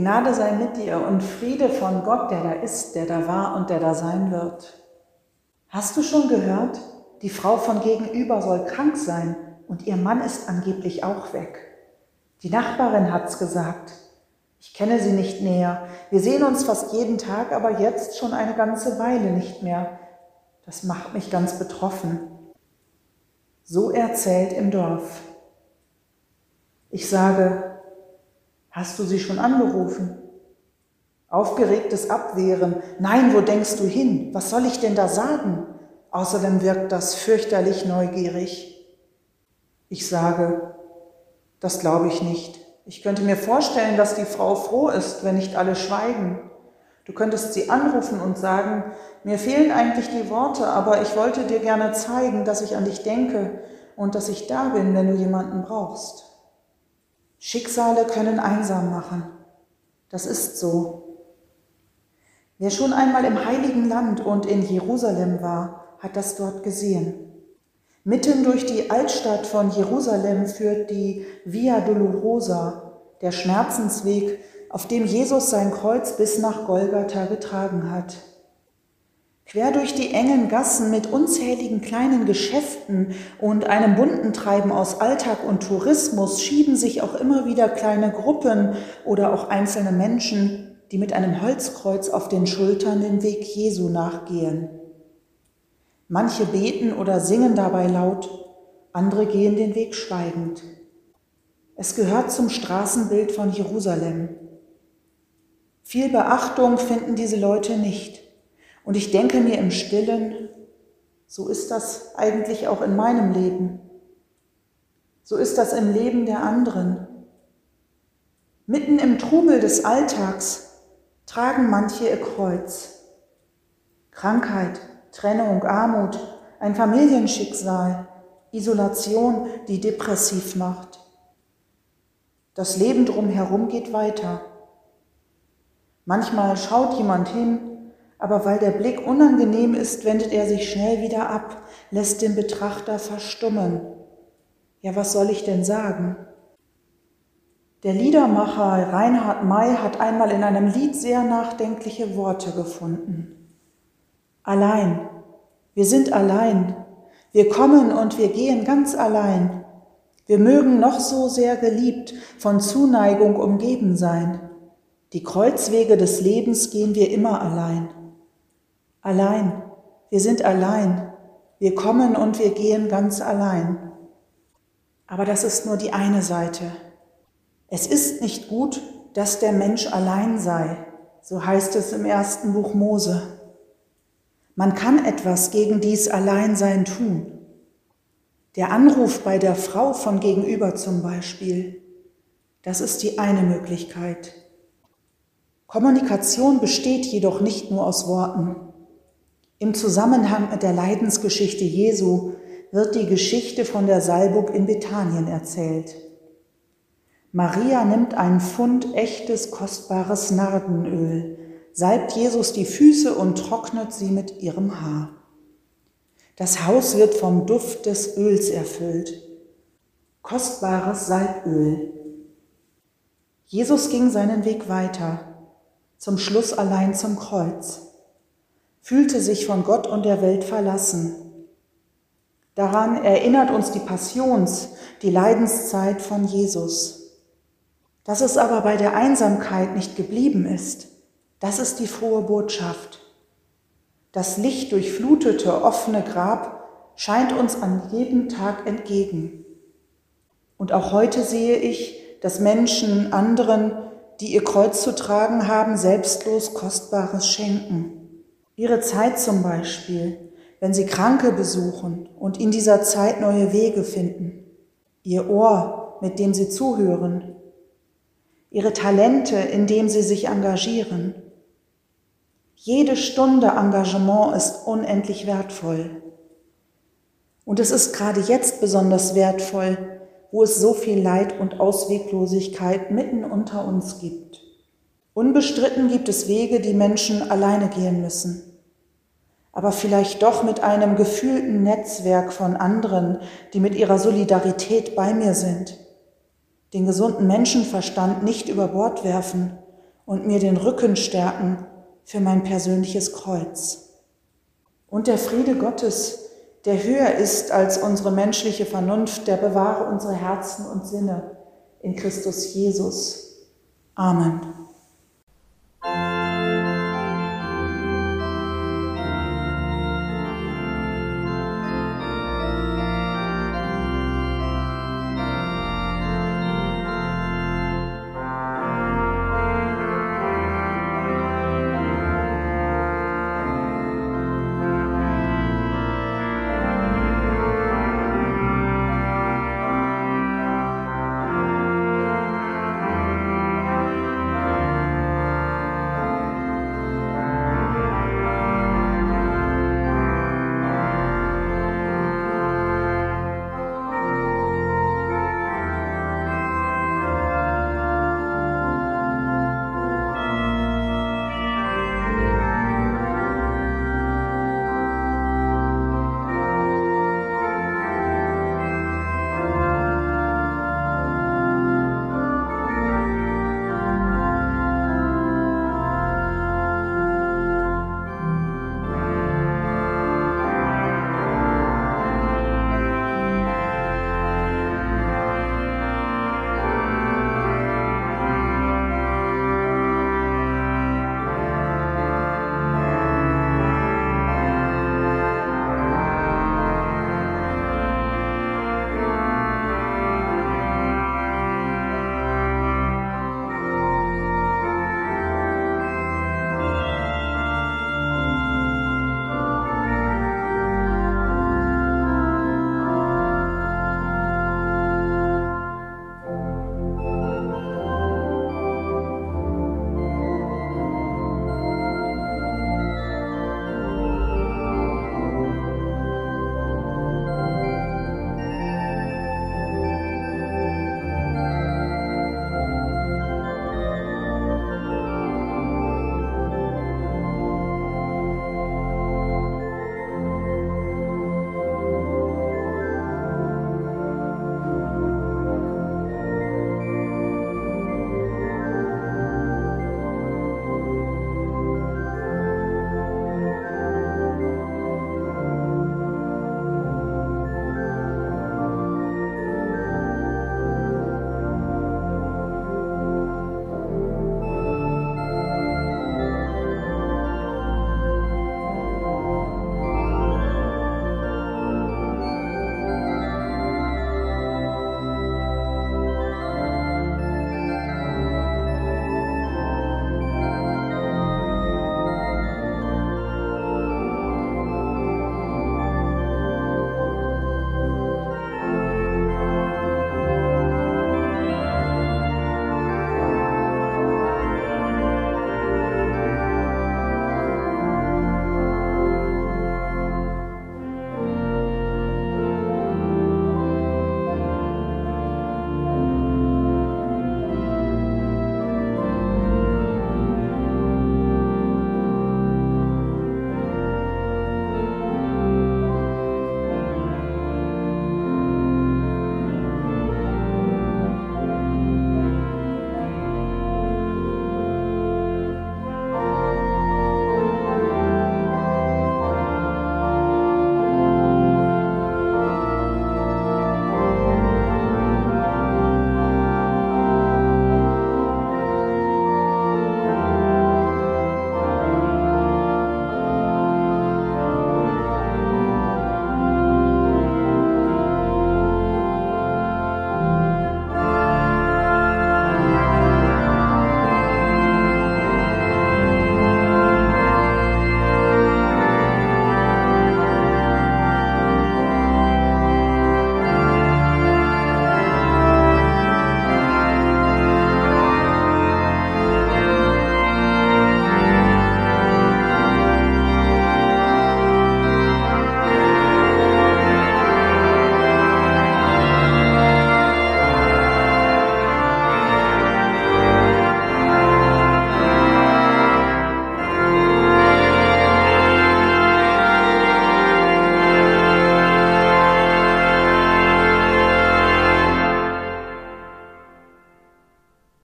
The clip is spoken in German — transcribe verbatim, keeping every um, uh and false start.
Gnade sei mit dir und Friede von Gott, der da ist, der da war und der da sein wird. Hast du schon gehört? Die Frau von gegenüber soll krank sein und ihr Mann ist angeblich auch weg. Die Nachbarin hat's gesagt. Ich kenne sie nicht näher. Wir sehen uns fast jeden Tag, aber jetzt schon eine ganze Weile nicht mehr. Das macht mich ganz betroffen. So erzählt im Dorf. Ich sage, hast du sie schon angerufen? Aufgeregtes Abwehren. Nein, wo denkst du hin? Was soll ich denn da sagen? Außerdem wirkt das fürchterlich neugierig. Ich sage, das glaube ich nicht. Ich könnte mir vorstellen, dass die Frau froh ist, wenn nicht alle schweigen. Du könntest sie anrufen und sagen, mir fehlen eigentlich die Worte, aber ich wollte dir gerne zeigen, dass ich an dich denke und dass ich da bin, wenn du jemanden brauchst. Schicksale können einsam machen. Das ist so. Wer schon einmal im Heiligen Land und in Jerusalem war, hat das dort gesehen. Mitten durch die Altstadt von Jerusalem führt die Via Dolorosa, der Schmerzensweg, auf dem Jesus sein Kreuz bis nach Golgatha getragen hat. Quer durch die engen Gassen mit unzähligen kleinen Geschäften und einem bunten Treiben aus Alltag und Tourismus schieben sich auch immer wieder kleine Gruppen oder auch einzelne Menschen, die mit einem Holzkreuz auf den Schultern den Weg Jesu nachgehen. Manche beten oder singen dabei laut, andere gehen den Weg schweigend. Es gehört zum Straßenbild von Jerusalem. Viel Beachtung finden diese Leute nicht. Und ich denke mir im Stillen, so ist das eigentlich auch in meinem Leben. So ist das im Leben der anderen. Mitten im Trubel des Alltags tragen manche ihr Kreuz. Krankheit, Trennung, Armut, ein Familienschicksal, Isolation, die depressiv macht. Das Leben drumherum geht weiter. Manchmal schaut jemand hin, aber weil der Blick unangenehm ist, wendet er sich schnell wieder ab, lässt den Betrachter verstummen. Ja, was soll ich denn sagen? Der Liedermacher Reinhard May hat einmal in einem Lied sehr nachdenkliche Worte gefunden. Allein, wir sind allein, wir kommen und wir gehen ganz allein. Wir mögen noch so sehr geliebt, von Zuneigung umgeben sein. Die Kreuzwege des Lebens gehen wir immer allein. Allein, wir sind allein, wir kommen und wir gehen ganz allein. Aber das ist nur die eine Seite. Es ist nicht gut, dass der Mensch allein sei, so heißt es im ersten Buch Mose. Man kann etwas gegen dies Alleinsein tun. Der Anruf bei der Frau von gegenüber zum Beispiel, das ist die eine Möglichkeit. Kommunikation besteht jedoch nicht nur aus Worten. Im Zusammenhang mit der Leidensgeschichte Jesu wird die Geschichte von der Salbung in Bethanien erzählt. Maria nimmt einen Pfund echtes, kostbares Nardenöl, salbt Jesus die Füße und trocknet sie mit ihrem Haar. Das Haus wird vom Duft des Öls erfüllt. Kostbares Salböl. Jesus ging seinen Weg weiter, zum Schluss allein zum Kreuz, fühlte sich von Gott und der Welt verlassen. Daran erinnert uns die Passions-, die Leidenszeit von Jesus. Dass es aber bei der Einsamkeit nicht geblieben ist, das ist die frohe Botschaft. Das lichtdurchflutete, offene Grab scheint uns an jedem Tag entgegen. Und auch heute sehe ich, dass Menschen anderen, die ihr Kreuz zu tragen haben, selbstlos Kostbares schenken. Ihre Zeit zum Beispiel, wenn sie Kranke besuchen und in dieser Zeit neue Wege finden. Ihr Ohr, mit dem sie zuhören. Ihre Talente, in dem sie sich engagieren. Jede Stunde Engagement ist unendlich wertvoll. Und es ist gerade jetzt besonders wertvoll, wo es so viel Leid und Ausweglosigkeit mitten unter uns gibt. Unbestritten gibt es Wege, die Menschen alleine gehen müssen. Aber vielleicht doch mit einem gefühlten Netzwerk von anderen, die mit ihrer Solidarität bei mir sind. Den gesunden Menschenverstand nicht über Bord werfen und mir den Rücken stärken für mein persönliches Kreuz. Und der Friede Gottes, der höher ist als unsere menschliche Vernunft, der bewahre unsere Herzen und Sinne in Christus Jesus. Amen.